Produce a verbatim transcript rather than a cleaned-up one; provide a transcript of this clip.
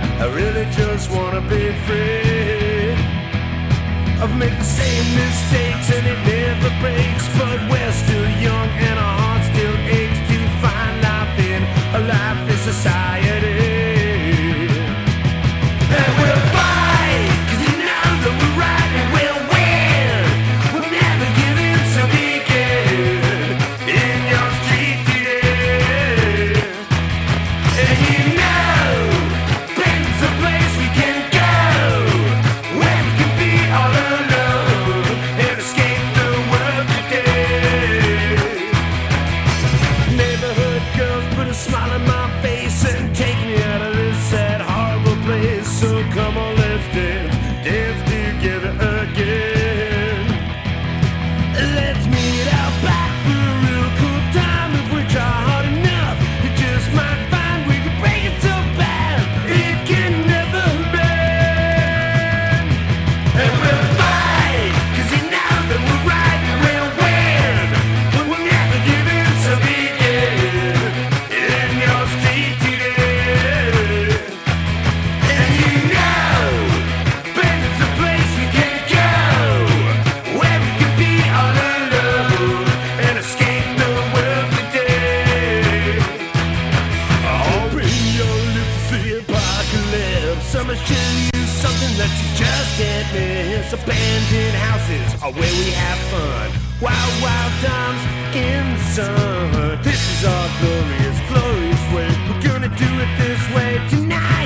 I really just wanna be free. I've made the same mistakes and it never breaks, but we're still young and our heart still aches to find life in a lifeless society. And we'll fight, 'cause you know that we're right and we'll win. We'll never give in, so begin in your street today. And you know, Ben's a place we can go, where we can be all alone and escape the world today. Neighborhood girls put a smile on my face and take me out of this sad, horrible place. So come on, let's dance, dance together again. Let's meet out back for a real cool time. If we try hard enough, you just might find we can break it so bad it can never mend. And we'll fight, 'cause you know that we're right and we'll win. We'll never give in, so begin in your street today. And you know, Ben's a place we can go, where we can be all alone and escape the world today. Open your lips to see apocalypse. I must tell you something that you just can't miss. Abandoned houses are where we have fun. Wild, wild times in the sun. This is our glorious, glorious way. We're gonna do it this way tonight.